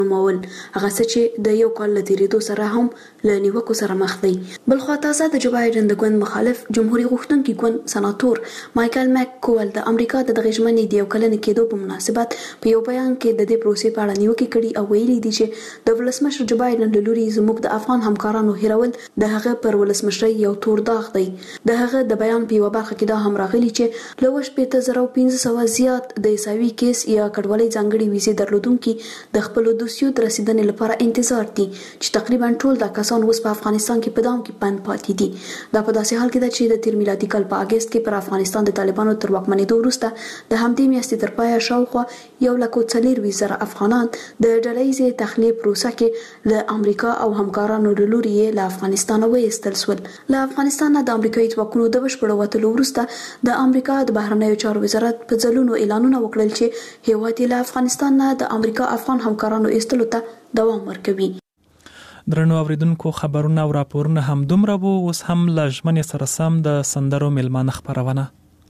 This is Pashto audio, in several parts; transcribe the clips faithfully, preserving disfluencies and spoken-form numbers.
مول هغه څه چې د یو کال له تیریدو سره هم له نیوکو سره مخ دی. بلخوا تازه د جو بایډن د ګوند مخالف جمهوریت غوښتونکي ګوند سناتور مایکل میک کول د امریکا د دغه ژمنې د یو کلن کېدو په مناسبت په یو بیان کې د دې پروسې په اړه نیوکې کړي او ویلي دي چې د ولسمشر جو بایډن له لوري زموږ د افغان همکارانو هیرول د هغه پر ولسمشرۍ یو تور داغ دی. د هغه د بیان په یو برخه کې دا هم راغلي چې له شپږ زره پنځه سوه زیات د عیسوي کیس یا کډوالۍ ځانګړي ویزې درلودونکي د خپل دوستیو د رسیدنې لپاره انتظار دي چې تقریبا ټول دا کسان اوس په افغانستان کې په دام کې پند پاتې دي. دا په داسې حال کې ده چې د تیر میلادي کال په اگست کې پر افغانستان د طالبانو تر واکمنېدو وروسته د همدې میاشتې تر پایه شاوخوا یو لک او څلور زره افغانان د ډلهییزې تخلیې پروسه کې له امریکا او همکارانو له لوري له افغانستان وایستل شول. له افغانستان د امریکایي ځواکونو د بشپړ وتلو وروسته د امریکا د بهرنیو چارو وزارت په ځلونو اعلانونه وکړل چې هیواد له افغانستان نه د امریکا افغان همکارانو ایستلو ته دوام ورکوي. درنو اوریدونکو خبرونه او راپورونه هم دومره وو. اوس هم له ژمنې سره سم د سندرو میلمانه خپرونه.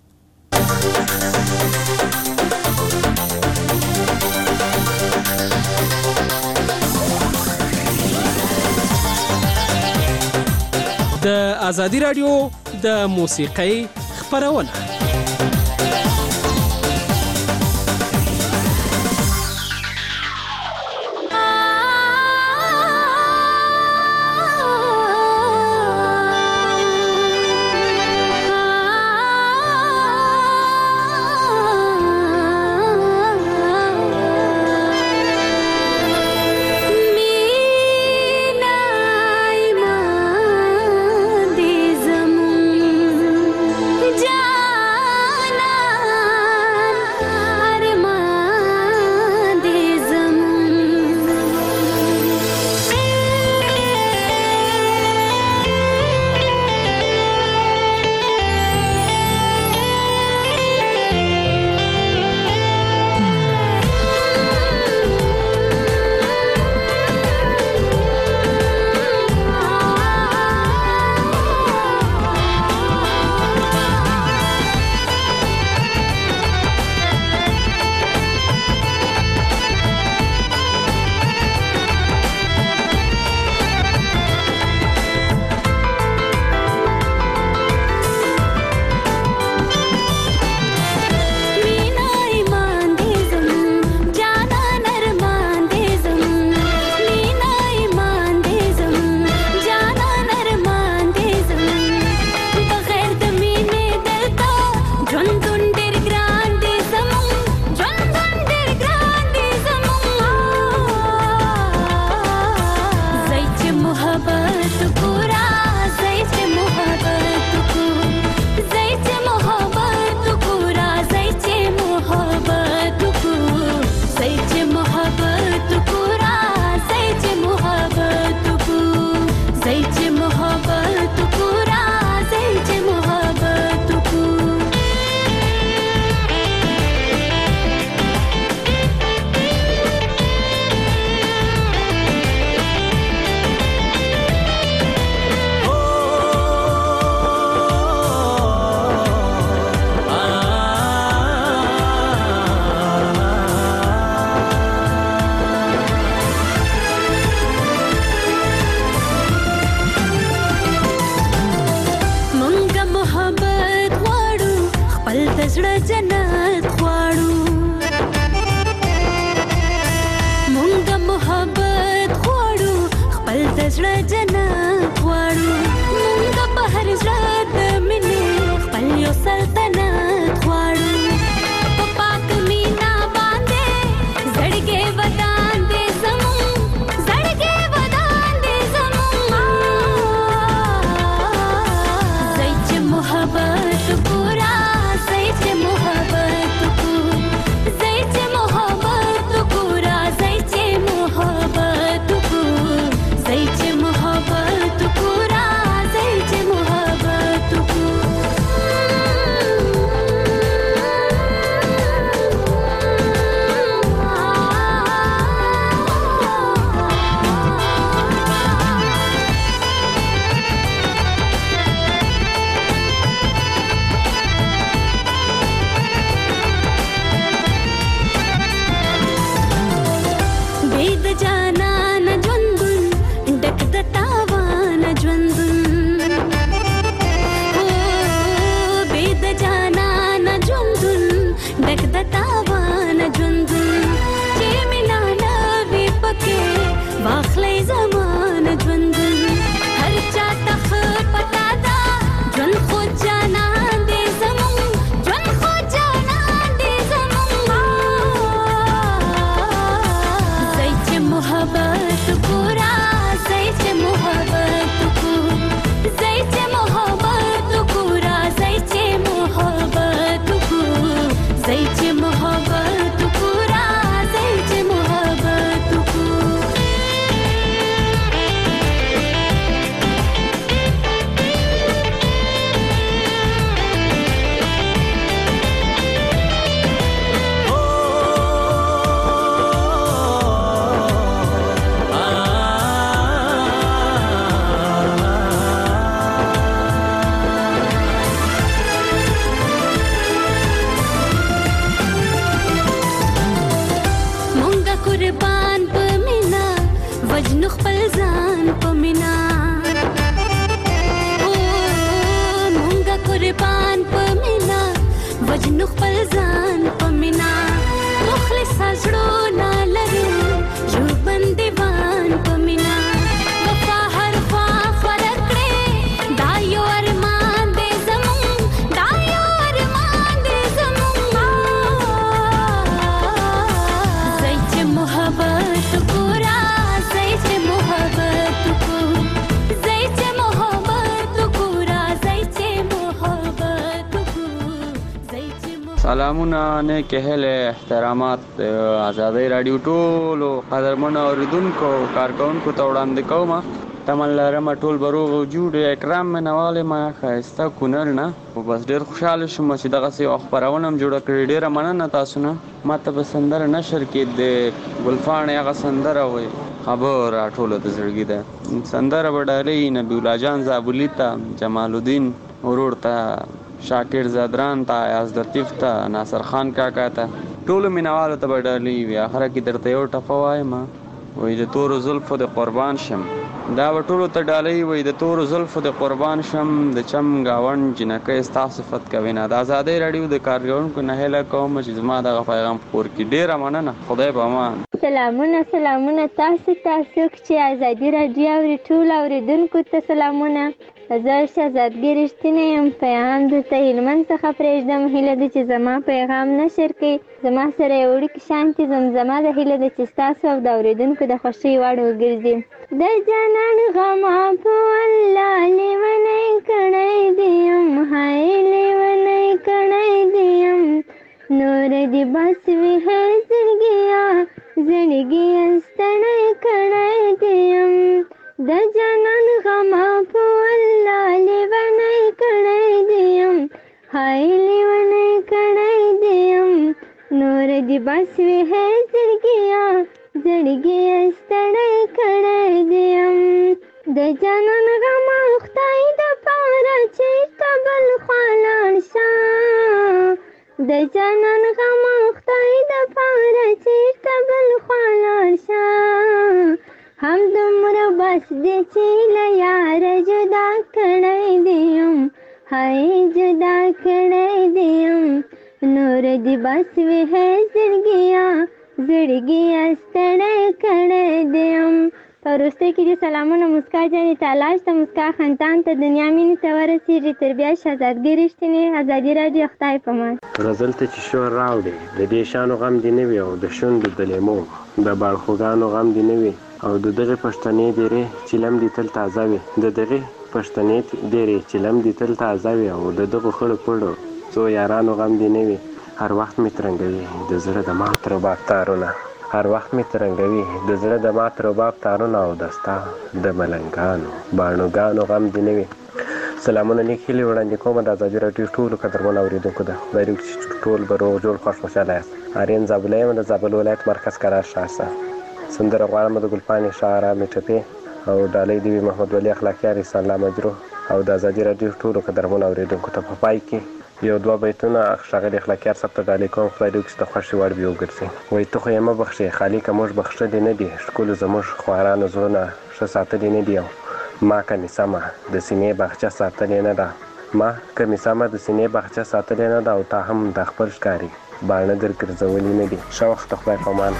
د ازادي رادیو د موسیقۍ خپرونه. جانان ژوندون ډک د تاوان ژوندون او بې د جانان ژوندون ډک د تاوان ژوندون چې مینا نه وي پکې واخلې زمان ژوندون هر چا ته پتا دا ژوند خو جانان دې زمون ژوند خو جانان دې زمون زای چې محبت پورا زای چې محبت کو زای چې محبت پورا زای چې محبت کو زای چې محبت پورا زای چې محبت کو قربان په مینا وجنو خپل ځان په مینا او مونږه قربان په مینا وجنو خپل ځان په مینا مخلص زړه نه لرو جو بندوان په مینا وفا هر خوا فرق کړې دا یو ارمان دې زمون دا یو ارمان دې زمون زای چې محبت پورا زای چې محبت کو زای چې محبت پورا زای چې محبت کو زای چې سلامونه نیک اهل احترامات آزادۍ رادیو ټولو قدرمنو اوریدونکو کارکونکو ته وړاندې کوم تمن لرم ټول بروغ وجود اکرام منواله ما ښایسته کونړ نه بس ډېر خوشحاله شوم چې دغسې یوه خپرونه هم جوړه کړې ډېره مننه تاسو نه ما ته په سندره نشر کې د ګلپاڼې هغه سندره وایي خبر راټوله د زړګي ده سندره به ډالۍ نبی الله جان زابلي ته جمال الدین ورور ته شاکر زادران ته ایاز لطیف ته ناصر خان کاکا ته ټولو مینوالو ته به ډالۍ وي آخره کې درته یو ټپه وایم وایي د تورو زلفو د قربان شم دا به ټولو ته ډالۍ وایي د تورو زلفو د قربان شم د چم ګاونډ جنکۍ ستا صفت کوي نه د ازادۍ راډیو د کارکوونکو نه هیله کوم چې زما دغه پیغام خپور کړي ډېره مننه خدای په امان سلامونه سلامونه تاسو تاسو چې ازادي راډیو اوري ټول اوریدونکو ته سلامونه زه شهزادګۍ رښتینی یم پیغام درته هلمند څخه پرېږدم هیله ده چې زما پیغام نشر کړئ زما سره یو وړوکي شانتې زمزمه ده هیله ده چې ستاسو او د اورېدونکو د خوښۍ وړ وګرځي د جانان غمه په والله لیونی کړی دې یم هی لیونی کړی دې یم نور دې بس وي هی زړګیا زړګیا ستړی کړی دې یم د جانان غمه په والله لیونی کړی دې یم هی لیونی کړی دې یم نور دې بس وي هی زړګیا زړګیا ستړی کړی دې یم د جانان غمه خدای دپاره چېرته بل خوا لاړ شه د جانان غمه خدای دپاره چېرته بل خوا لاړ شه هم دومره بس دی چې له یاره جدا کړی دې یم هی جدا کړی دې یم نور دې بس وي هی زړګیا زړګیا ستړی کړی دې یم په وروستۍ کې دې سلامونه مسکا جانې تالاش ته مسکا خندان ته دنیا مینې ته ورسېږي تر بیا شهزادګۍ رښتینې ازادي راډیو خدای په امان رزلته چې شور راوړې د دې شانو غم دې نه وي او د شونډو د لیمو د باړخوګانو غم دې نه وي او د دغې پښتنې ډېرې چیلم دې تل تازه وي د دغې پښتنې ډېرې چیلم دې تل تازه وي او د دغو خړو پړو څو یارانو غم دې نه وي هر وخت مې ترنګوي د زړه د مات رباب تارونه هر وخت مې ترنګوي د زړه د مات رباب تارونه او د ستا د ملنګانو باڼوګانو غم دې نه وي سلامونه نیک هیلې وړاندې کوم د ازادي راډیو ټولو قدرمنو اورېدونکو ته خدای دې وکړي چې ټول به روغ جوړ خوښ خوشحاله یاست آرین زابله یم د زابل ولایت مرکز کرار ښار سندره غواړم د ګلپاڼې شاعره مې ټپې او ډالۍ دې وي محمد ولي اخلاقیار احسان الله مجروح او د ازادي راډیو ټولو قدرمنو اورېدونکو ته په پای کې یو دوه بیتونه ښاغلي اخلاقیار صاحب ته ډالۍ کوم، خدای دې وکړي چې د خوښې وړ وي وګرځي. وایي ته خو یې مه بخښې خالي که موږ بخښلي نه دي، ښکلو زموږ خوارانو زړونه ښه ساتلي نه دي. او ما که مې سمه د سینې باغچه ساتلې نه ده، ما که مې سمه د سینې باغچه ساتلې نه ده، او تا هم د خپل ښکاري باڼه در ګرځولي نه دي. ښه وخت خدای پامان.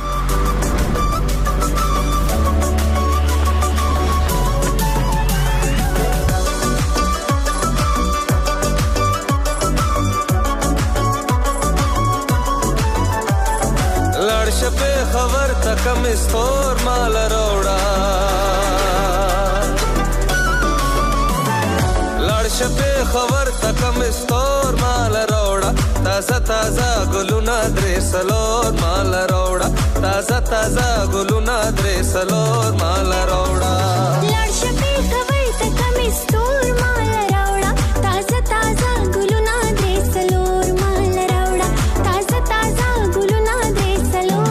خبر تکم استور مال روڑا لڑش پہ خبر تکم استور مال روڑا تازہ تازہ گلونا درے سلور مال روڑا تازہ تازہ گلونا درے سلور مال روڑا لڑش پہ خبر تکم استور مال روڑا تازہ تازہ گلونا درے سلور مال روڑا تازہ تازہ گلونا درے سلور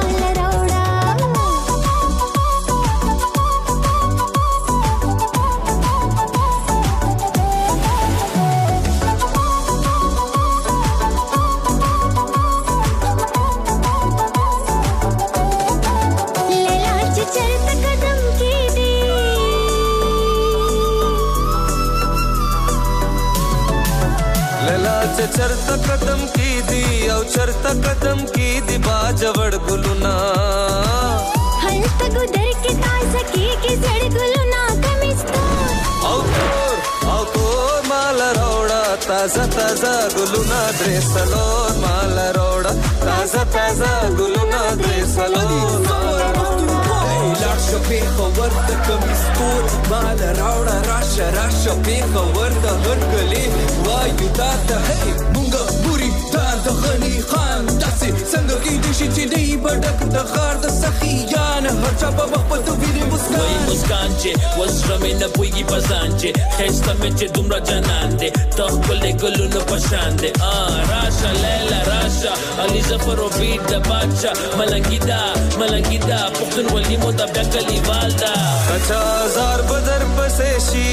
चरता कदम की दी और चरता कदम की दी बाजवड़ गुलुना हल तक उधर के ताज़ा की की जड़ गुलुना कमिस्तोर औ तोर औ तोर माल रोड़ा ताज़ा ताज़ा गुलुना ड्रेसलोर माल रोड़ा ताज़ा ताज़ा गुलुना ड्रेसलोर माल रोड़ा Lascia pe khawar da kamistur mal rauna rasha rasha pe khawar da harkale wayu ta ta hey munga buri ta da ghani khan dasi sanga ki dishi chi nei badak da khar da sakhiyan har chapa waqt vire muskan wai muskan che wasra me na puigi bazanje khesta me che dumra janande takhle gulun pashande ah rasha lela rasha ali zafar beat da bacha malangida malangida puktun wali moda bakali walda kacha zar badar paseshi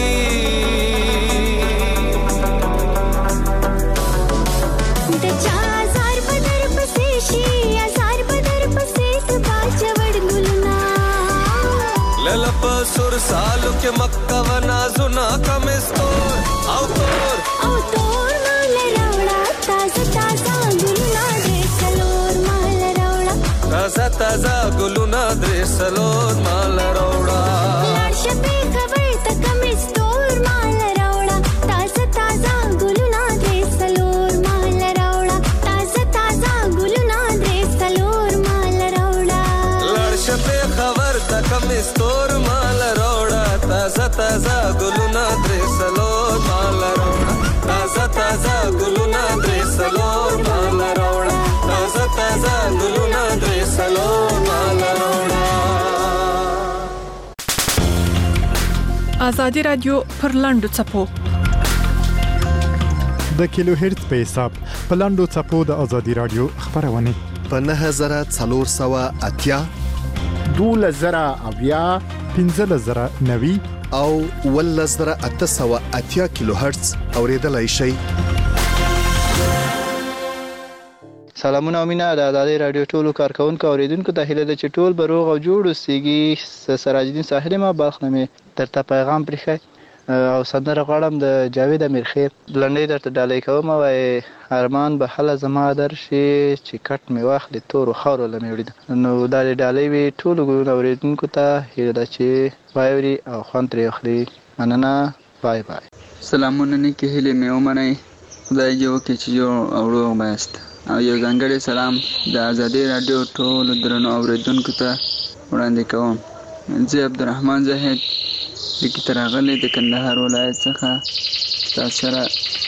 de chazar badar paseshi azar badar paset bachawad gulna lala pasur salu ke makka wana zuna kamistor au tor au tor mal rawda taza taza gulna de salor mal rawda taza taza gulna de salor mal rawda lasha pe khabar tak mistor mal rawda taza taza gulna de salor mal rawda taza taza gulna de salor mal rawda lasha pe khabar tak mistor mal rawda taza taza gulna de salor mal rawda taza taza gulna de salor mal rawda taza taza gulna de salor mal rawda آزادی رادیو پر لاندو چپو د کیلو هرتز په حساب په لاندو چپو د آزادی رادیو خبرونه په نه هزار څلور سوه اتیا دوله زره اویا پنځه زره نوي او ول زره اته سوه اتیا کیلو هرتز اوریدلای شي. سلامونه امینه د آزادی رادیو ټولو کارکونکو اوریدونکو ته هیله ده چې ټول بروغ او جوړ اوسئ. سراج الدین ساحل ما بلخنه درته پیغام پرېښی او سندره غواړم د جاوید امیر خیل لنډۍ درته ډالۍ کوم. وایي ارمان به هله زما درشي چې کټ مې واخلې تورو خاورو له مې وړي ده. نو دا ډالۍ وي ټولو ګلونو اوریدونکو ته هیله ده چې واوري او خوند ترې واخلي. مننه. بای بای. سلامونه نیکې هیلې مې ومنئ. خدای دې وکړي چې جوړ او روغ بایاست. او یو ځانګړی سلام د آزادۍ راډیو ټولو درنو اوریدونکو ته وړاندې کوم. زه عبدالرحمن زاهد لیکي ته راغلی د کندهار ولایت څخه تاسو سره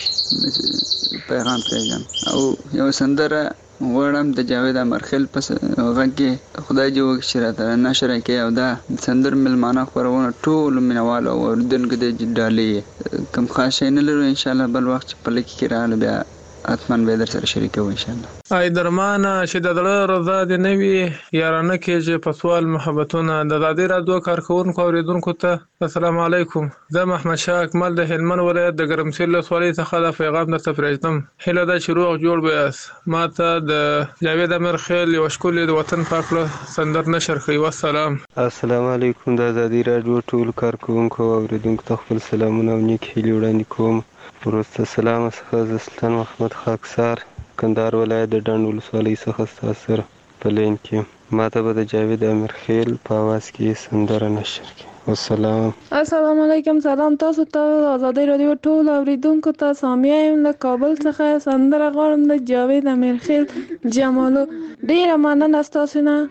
پیغام پرېږدم او یو سندره غواړم د جاوید امرخیل په غږ کې خدای دې وکړي چې راته نشر کړي او دا سندر مېلمانه خپرونه ټولو مینهوالو او اورېدونکو ته ډالۍ کوم خاص شی نه لرو. انشاءالله بل وخت چې په لیک کې راغله بیا حتما به در سره شریکو ان شاء الله. ای درمانه چې د زړه رضا دې نه وي یارانه کېږي په سوال محبتونه. د ازادي راډیو کارکوونکو اوریدونکو ته السلام علیکم. زه محمد شاه اکمل د هلمند ولایت د ګرمسیر ولسوالۍ څخه د پیغام درته پرېږدم. هیله ده چې روغ جوړ به یاست. ما ته د جاوید امیر خیل یو ښکلې د وطن پاک له سندر نشر کوي. والسلام. السلام علیکم. د ازادي راډیو ټول کارکوونکو اوریدونکو ته خپل سلامونه او نیک هیلې وړاندې کوم. وروسته سلام څخه زه سلطان محمد خاکسار کندهار ولایت د ډنډ ولسوالۍ څخه ستاسو سره په لین کې ما ته به د جاوید امیر خیل په اواز کې سندره نشر کړي. والسلام. السلام علیکم. سلام تاسو ته ازادي راډیو ټول اوریدونکو ته. سامیه یم له کابل څخه. سندره غواړم د جاوید امیر خیل جمالو. ډیره مننه ستاسو نه.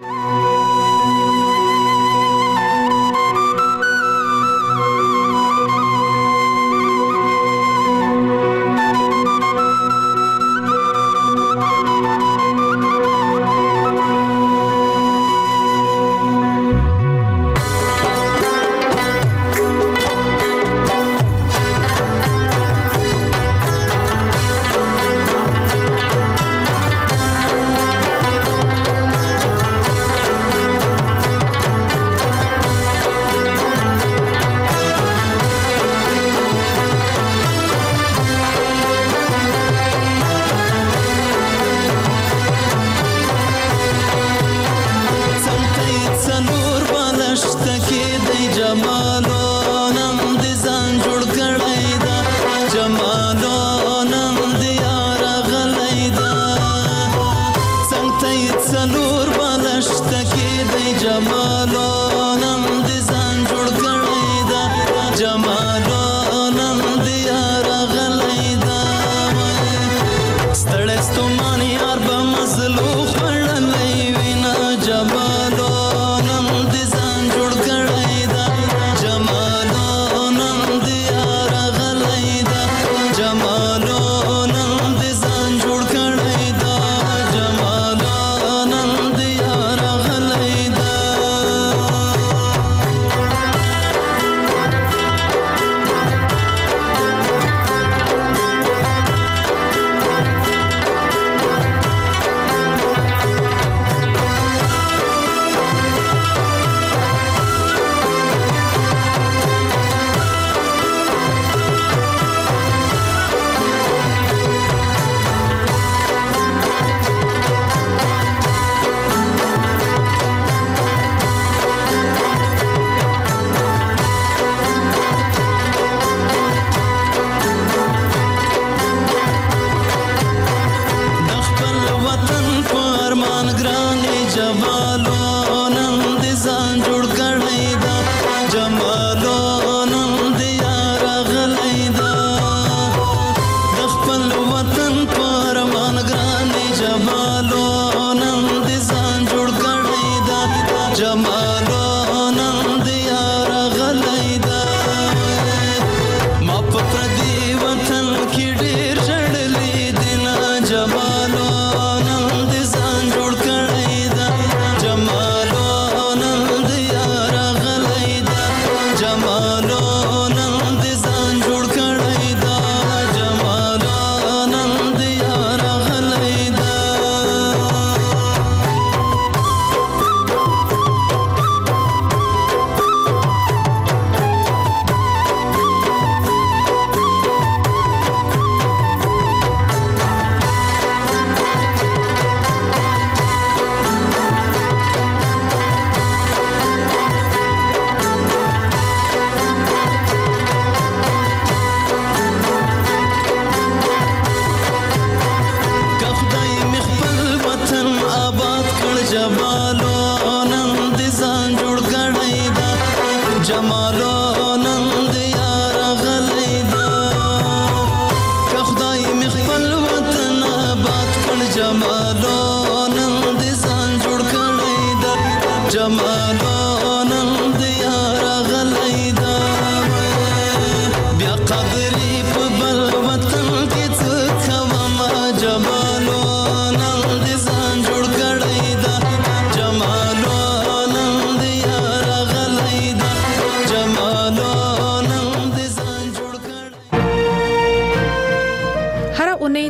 Jamal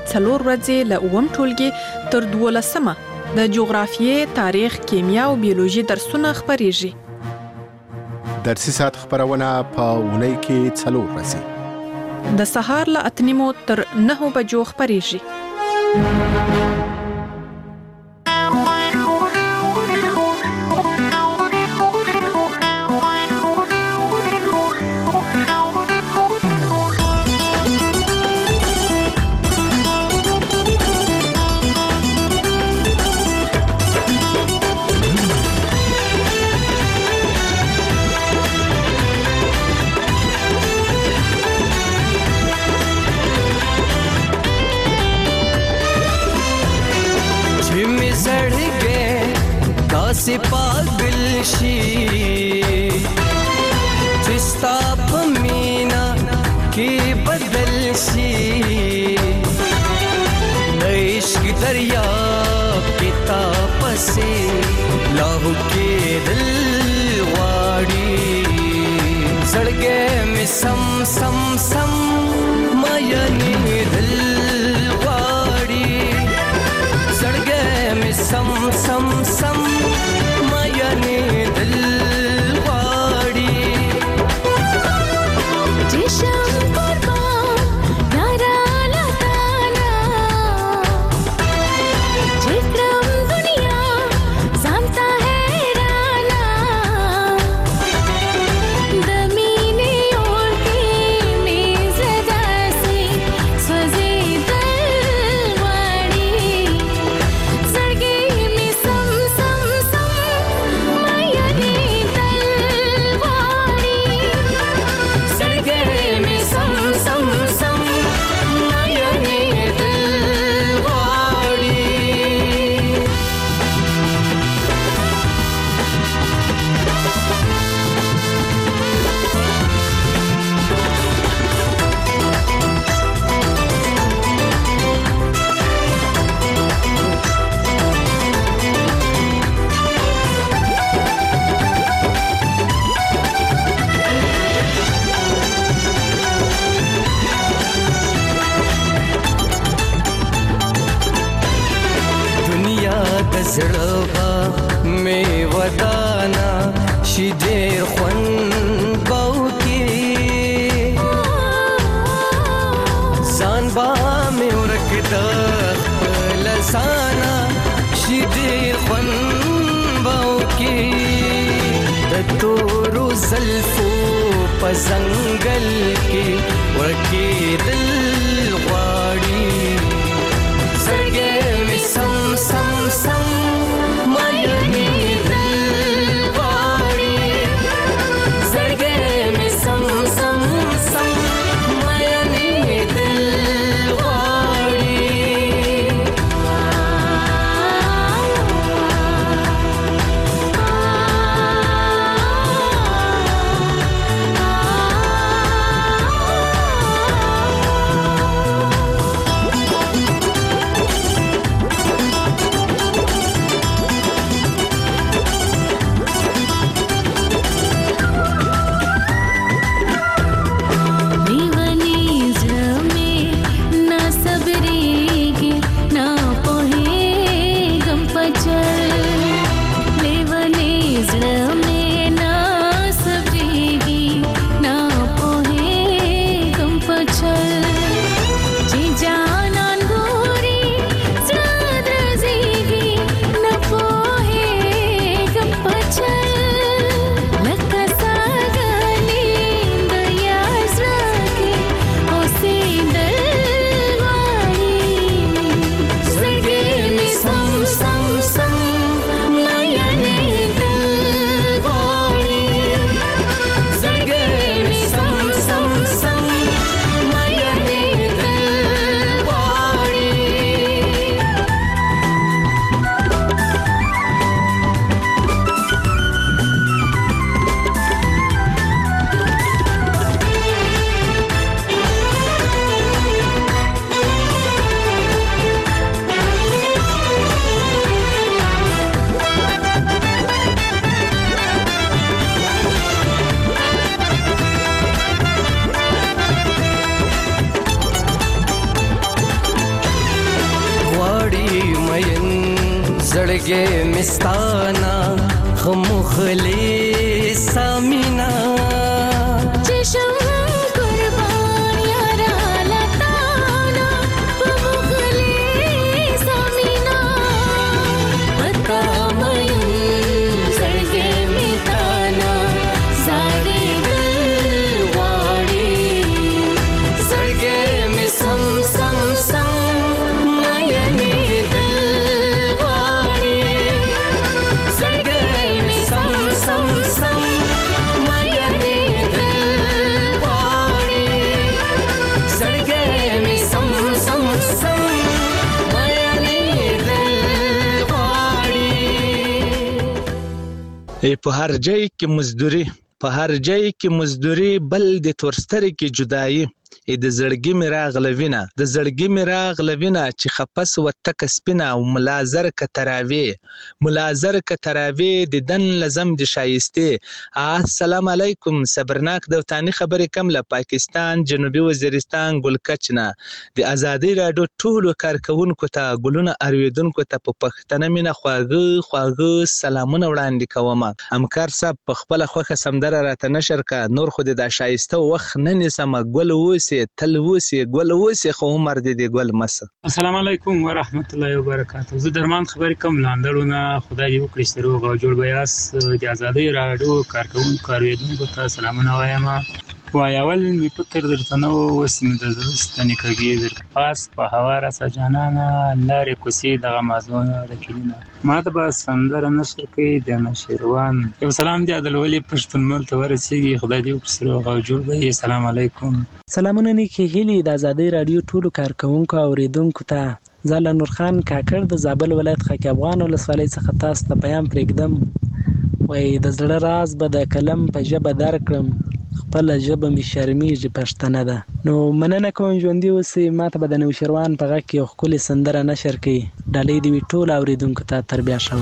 څلور ورځې له اووم ټولګي تر دولسمه د جغرافیې، تاریخ، کیمیا او بیولوژي درسونه خپریږي. درسي ساعت خبرونه په اونۍ کې څلور ورځې د سهار له اته نیمو تر نهو بجو خپریږي. से पागल शी जिस्ता पमीना के बदल शी इश्क दरिया के ताप से लाहू के दिल वाड़ी सड़गे में सम सम सम मायनी दिल वाड़ी सड़गे में सम सम सम मायनी दिल वाड़ी जिशम कुर्बान नारा लताना जिक्रम दुनिया जानता है राना दमीने और के मेज़ दासी स्वज़े दलवाड़ी सड़गे में सम सम सम मायने दलवाड़ी सड़गे में सम सम सम मायने दलवाड़ी दुनिया दजड़वा में वदाना शिदेर ख्वन बाउकी जानबा में उरकदा लसाना शिदेर ख्वन बाउकी दतोरो ज़ल्फो पजंगल के उरके दिल वाड़ी सड़गे में सम सम सम मायने दिलवाड़ी सड़गे में सम सम सम मायने दिलवाड़ी زړګې مستانا خمخلی سامینا چشم قربان یارا لتانا خمخلی سامینا پتا میم زړګې مستانا زړې دل واړي زړګې می سم سم سم مې په هر ځای کې مزدوري په هر ځای کې مزدوري بل د تورستري کې جدایي د زړګي مې راغله وینه د زړګي مې راغله وینه چې خپس وتک سپینه او ملازر ک تراوی ملازر ک تراوی د دن لزم د شایسته السلام علیکم صبرناک د تانی خبرې کم له پاکستان جنوبي وزیرستان ګلکچنه د ازادي راډیو ټولو کارکونکو ته ګلونه ارویدونکو ته په پښتنه مینه خواږه خواږه سلامونه وړاندې کوم همکار صاحب په خپل خوخه سمدره راته نشر کا نور خو د شایسته وخت نه نسم ګل وسی تل وسی ګل وسی خو عمر دې ګل مس السلام علیکم ورحمت الله وبرکاته زه درمان خبرې کوم لاندړونه خدای دې وکړي سترو او جوړ بیاس د ازادي راډیو کارکونکو کاروونکو ته سلامونه وایم وایول می فکر درته نو وسم د زړستنی کېږي در پاس په هوا را سجانانا لارې کوسي دغه مازونه د کینه ما ته به سندر نشر کوي د نشروان یو سلام دی عدل ولی پښتون مل ته ورسیږي خدای دې وکړي او جوړ وي السلام علیکم سلامونه نیکی هیلی د ازادي رادیو ټولو کارکونکو اوریدونکو ته زاله نور خان کاکړ د زابل ولایت خاک افغان ولسوالۍ څخه تاسو ته پیغام پرېږدم وای د زړه راز به د کلم په ژبه درکړم خپل ژبه می شرمېږي پښتنه ده نو مننه کوم ژوندۍ اوسئ ماته به د نوشیروان په غږ کې یو ښکلې سندره نشر کړي ډالۍ دې وي ټولو اورېدونکو ته تر بیا ښه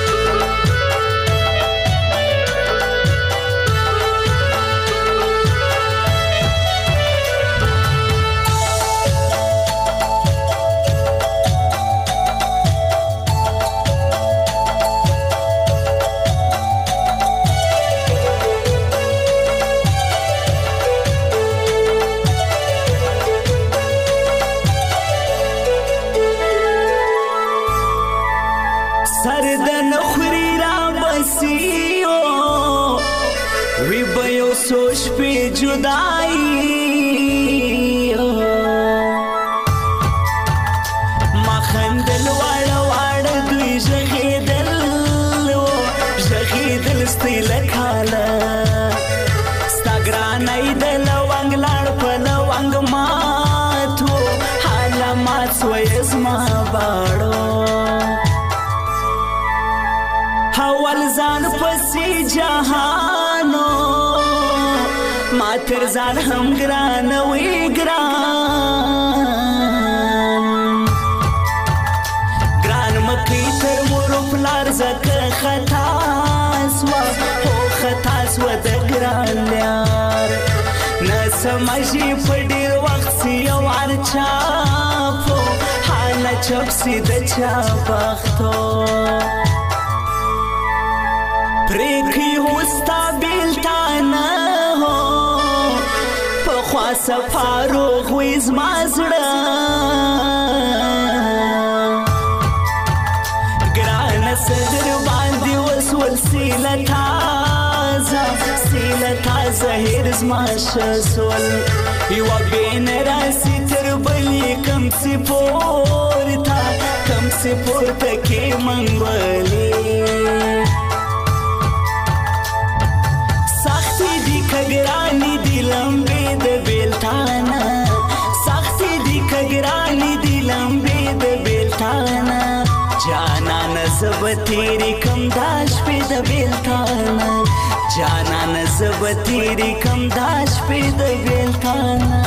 सोच पे जुदाई मखंदल वाड़ा वाड़ा दुई जगीदल जगीदल स्तिल खाला स्ताग्रान आइदल वांग लाड़ पल वांग माथो हाला माथ स्वयस मा बाड़ो हवल जान पसी जहानो मातर जान हम ग्रान वी ग्रान ग्रान मकी तर मोरो प्लार जक खतासवा हो खतासवा द ग्रान यार न समझी पड़ीर वक्त सी वार छापो हाला चपसी द छापख्तो प्रेखी होस्ता बिलताना सफारो خویز مازړه ګران صدر باندې وسول سیله تازه سیله تازه هرز ماشسول یو بین راسی تر بلی کم سی پورتا کم سی پورتا کې منګولې سختي دی کګرانی دی لمبې د بیلتانا سختي دی کګرانی دی لمبې د بیلتانا جانا نزب تیری کم داش په د بیلتانا جانا نزب تیری کم داش په د بیلتانا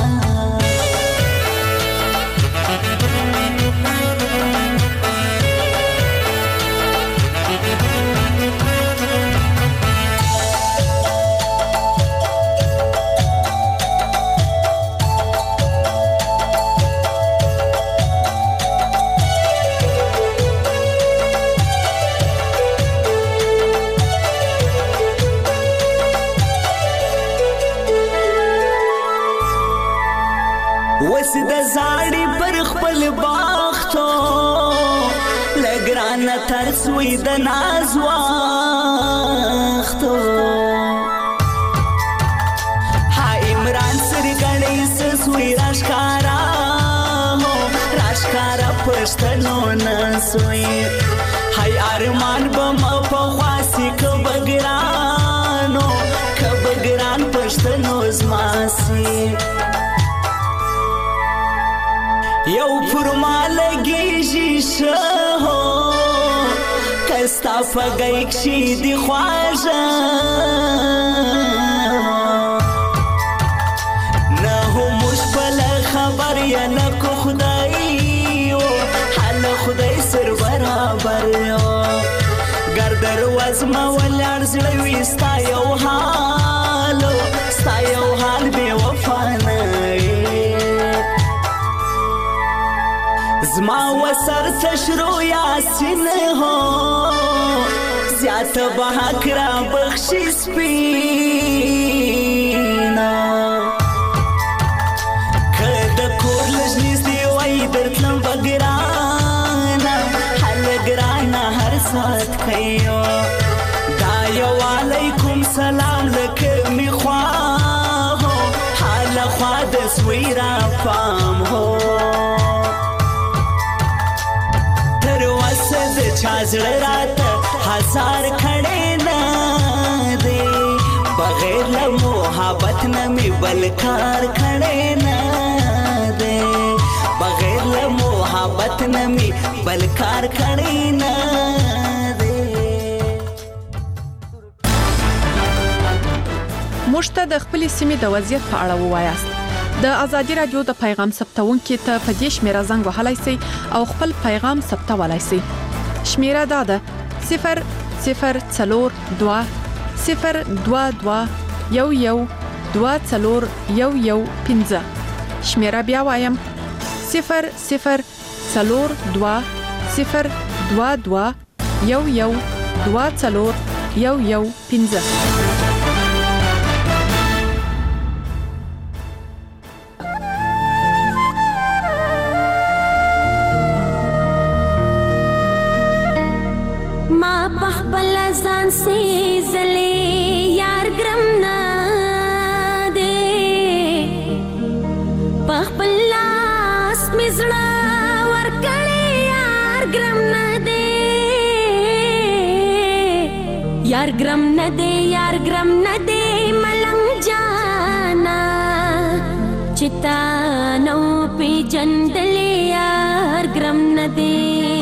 اوس د زاړې پر خپل باختو لګرانه ترس وې د ناز واختو ها عمران سرګړې سوې راشکارا راشکارا پښتنو نسوي هاي ارمان بم په خاصي کبګرانو کبګران پښتنو زماسي یو فرمالګي شیشه هو کستا فګیک شي دی خواجه نه هو مشبل خبر یا نه کو خدای حال خدای سر برابر ګردر وزما ولر زړه وستا یو حال ستا یو حال به وفا نه زما وسر تشرو یاسین هو زیات بحق را بخشی سپینا کد کور لجنیز دی وی درتلم بگرانا حل گرانا هر سات خیو دایو علیکم سلام لکمی خواهو حال خواد سویرا فام هو چازړه رات هزار کړي نه دي بغیر له محبت نه می بلکار کړي نه دي بغیر له محبت نه می بلکار کړي نه دي موږ ته د خپل سیمې د وضعیت په اړه ووایاست د ازادي رادیو د پیغام ثبتونکو ته په دې شمیره زنګ وهلای شئ او خپل پیغام ثبتولای شئ شمیره دا ده صفر صفر څلور دوه صفر دوه دوه یو یو دوه څلور یو یو پنځه شمیره بیا وایم صفر صفر څلور دوه صفر دوه دوه یو یو دوه څلور یو یو پنځه ځان سي زلي یار ګرم نه دي پخپل لاس مزړه ورکړې یار ګرم نه دي یار ګرم نه دي یار ګرم نه دي ملنګ جانا چتا نو پی جندل یار ګرم نه دي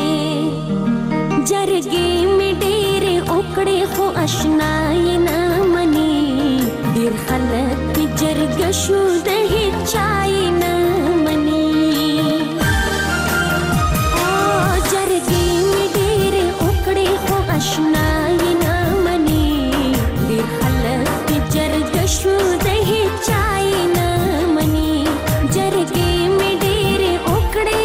جرګي می ډېر اوکړې خو آشنای نه مني ډېر خلک جرګ شو د هچای نه مني او جرګي می ډېر اوکړې خو آشنای نه مني ډېر خلک جرګ شو د هچای نه مني جرګي می ډېر اوکړې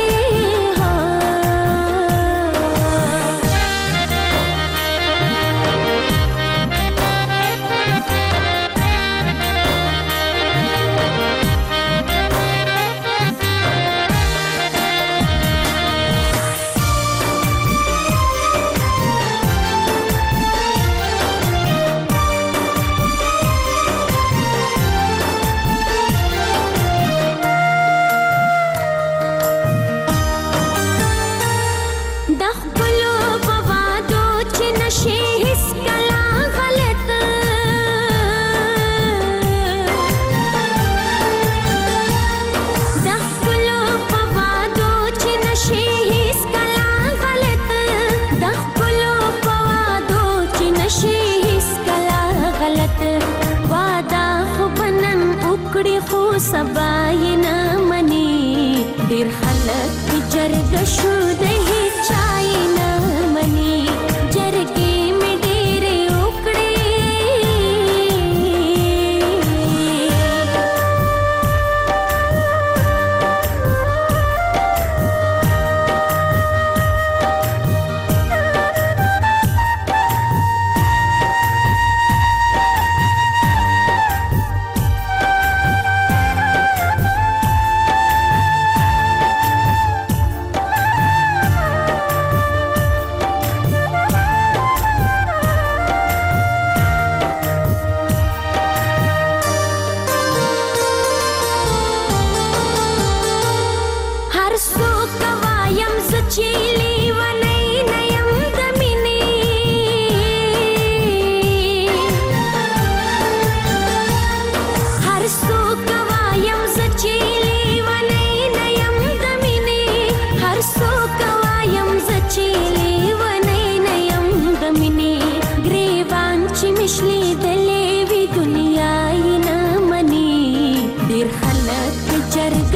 سبای نه مني ډېر خلک جرګ شو د هچای نه مني جرګې می ډېر وکړې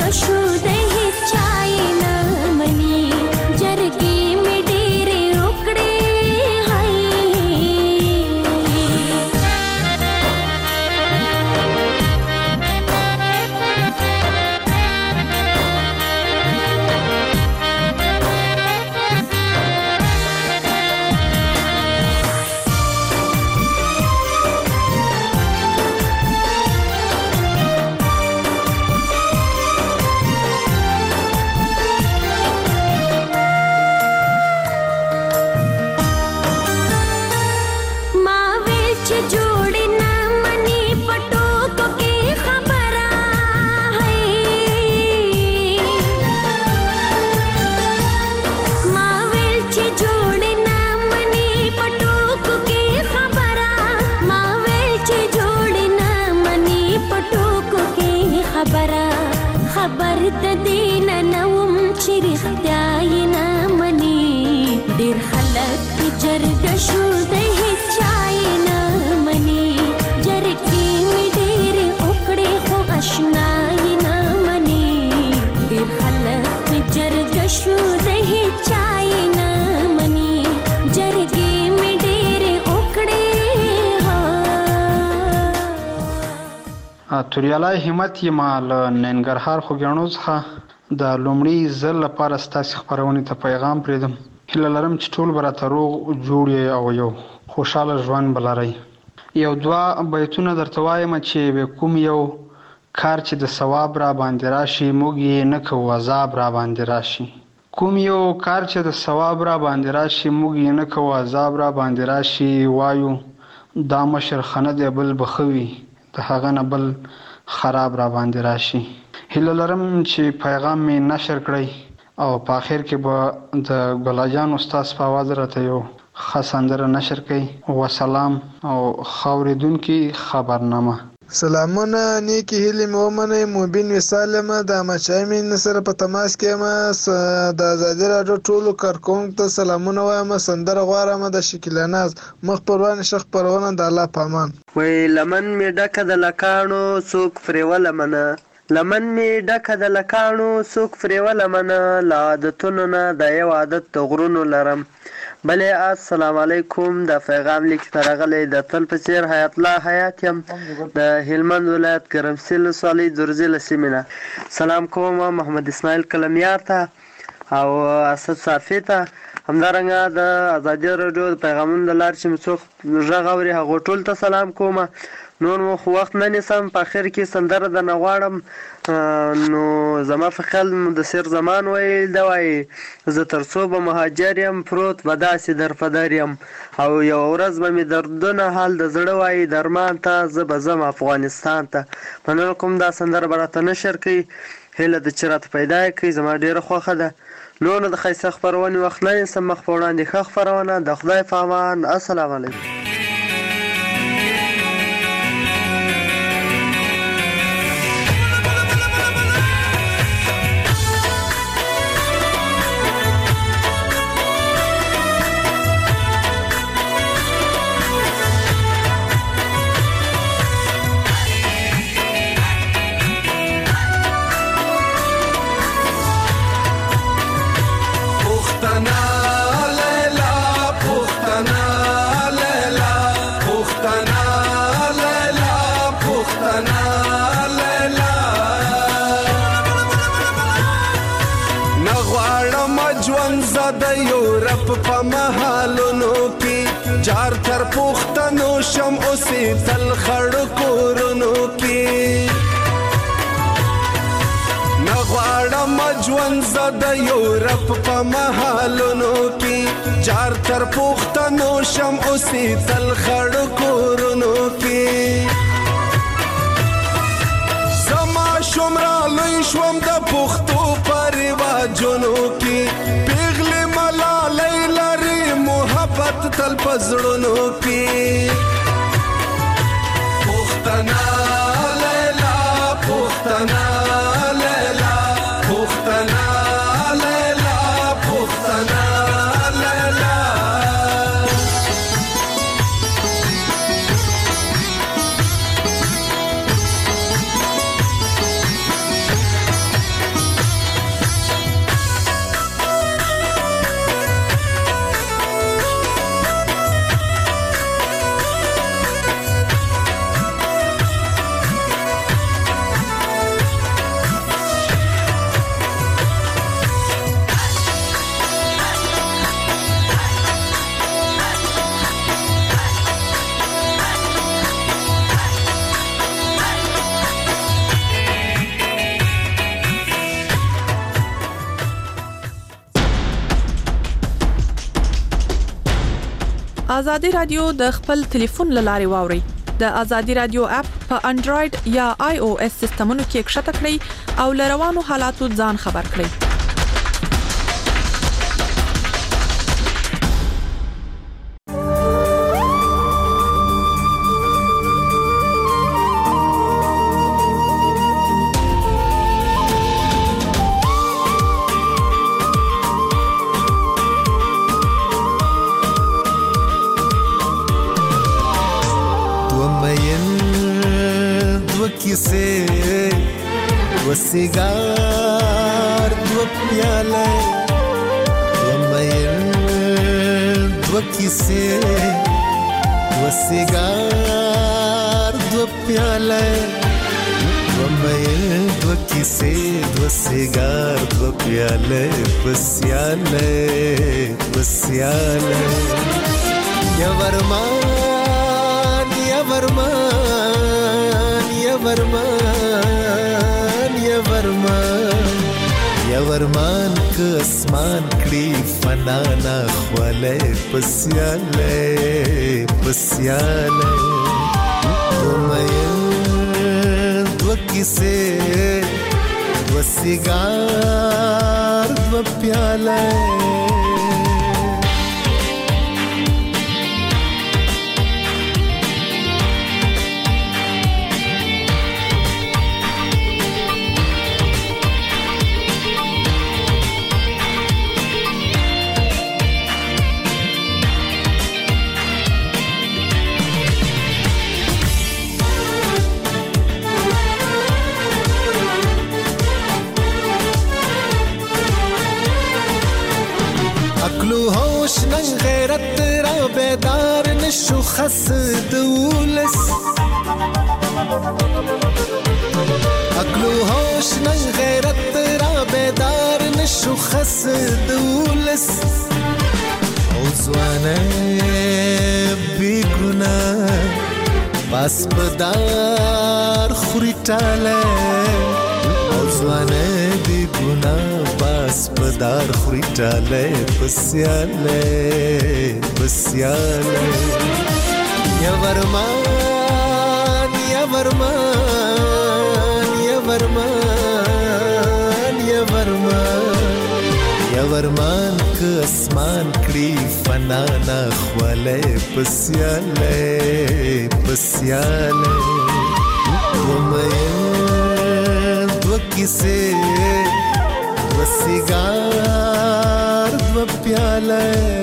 شو د هیڅ چای نه مني جرګې مې ډېرې وکړې هاي خبر د دین نوم چې رښتیا یې نه مني ډېر خلک جرګ شو د هیڅ چای نه مني جرګې مې ډېرې وکړې خو اشنا یې نه مني ډېر خلک جرګ شو د هیڅ چای نه مني جرګې مې ډېرې وکړې توریالی همت یم له ننګرهار خوږیاڼو څخه د لومړي ځل لپاره ستاسې خپرونې ته پیغام پرېږدم. هیله لرم چې ټول به راته روغ جوړ او یو خوشحاله ژوند به لرئ. یو دوه بیتونه درته وایم چې کوم یو کار چې د ثواب را باندې راشي موږ یې نه کوو عذاب را باندې راشي. کوم یو کار چې د ثواب را باندې راشي موږ یې نه کوو عذاب را باندې راشي وایو دا مشر خنه دی بل به ښه وي د هغه نه بل خراب را باندې راشي. هیله لرم چې پیغام مې نشر کړئ او په آخر کې به د ګلاجان استاد په آواز راته یو ښه سندره نشر کړئ. وسلام او ښه اورېدونکي خبرنامه. سلامونه نیکی هیلې مې ومنئ. مبین وصال یم د احمدشاه امین سره په تماس کې یم. د ازادي راډیو ټولو کارکوونکو ته سلامونه وایم. سندره غواړم د شکیلا ناز مخ پروانې ښه خپرونه د الله په امان. وی لمن مې ډکه د لکاڼو څوک پرېوله منه لمن مې ډکه د لکاڼو څوک پرېوله منه له عادتونو نه د یو عادت د غرونو لرم. بلې السلام علیکم. د پیغام لیک ته راغلی د تل په څېر حیات الله حیات یم د هلمند ولایت ګرمسیر ولسوالۍ درزي له سیمې نه. سلام کوم محمد اسماعیل کلمیار ته او اسد صافي ته همدارنګه د ازادي راډیو د پیغامونو د لارې چې مې څوک غږ اوري هغو ټولو ته سلام کوم. نور مو خو وخت نه نیسم. په اخر کې سندره درنه غواړم. نو زما په خیال مدثر زمان ویل ده وایي زه تر څو به مهاجر یم پروت به داسې در په در یم او یوه ورځ به مې دردونه حال د زړه وایي درمان ته زه به ځم افغانستان ته. مننه کوم دا سندره به راته نشر کوي. هیله ده چې راته پیدا یې کوي. زما ډېره خوښه ده. نور نو د ښایسته خپرونې وخت نه نیسم. مخ په وړاندې ښه خپرونه د خدای په امان. السلام علیکم. په محلونو کې جار تر پښتنو شم اوسې تل خړ کورونو کې نغواړم ژوند زد یورپ په محلونو کې جار تر پښتنو شم اوسې تل خړ کورونو کې زما شمرا لوی شوم د پښتو په رواجونو کې پیغلې ملالۍ لري محبت تل په زړونو کې پښتنه لیلا پښتنه لیلا پښتنه لیلا پښتنه لیلا ازادي رادیو د خپل ټلیفون لاري واوري. د ازادي رادیو اپ په انډراید یا آی او اس سیستمونو کې کښته کړئ او لروانو حالاتو ځان خبر کړئ. وسیګار دو پیاله ومین دو کیسه وسیګار دو پیاله ومین دو کیسه وسیګار دو پیاله بسیاله بسیاله یا ورمان یا ورمان یا ورمان یا ورمان یا ورمان که اسمان کړي فنا نه خواله پسیاله پسیاله ومین دو کیسه دو سیګار دو پیاله بیدار نشو خس دولس عقلو هوش نن غیرت را بیدار نشو خس دولس او زوانه بی گناه باس بدار خوری تاله او زوانه بی گناه باس بدار خوری تاله بسیاله بسیاله یا ورمان یا ورمان یا ورمان یا ورمان یا ورمان که اسمان کړي فنا نه خواله بسیاله بسیاله ومین دو کیسه دو سیګار دو پیاله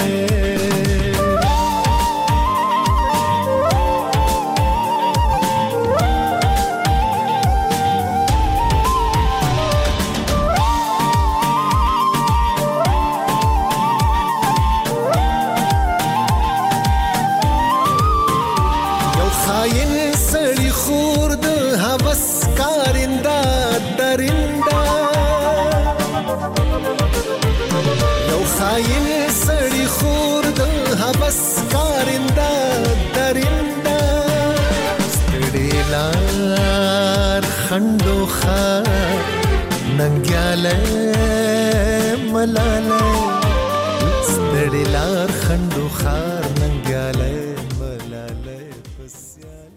خاين سړی خور د هوس کارنده درنده ستړي لار خندو خار ننګیاله ملاله ستړي لار خندو خار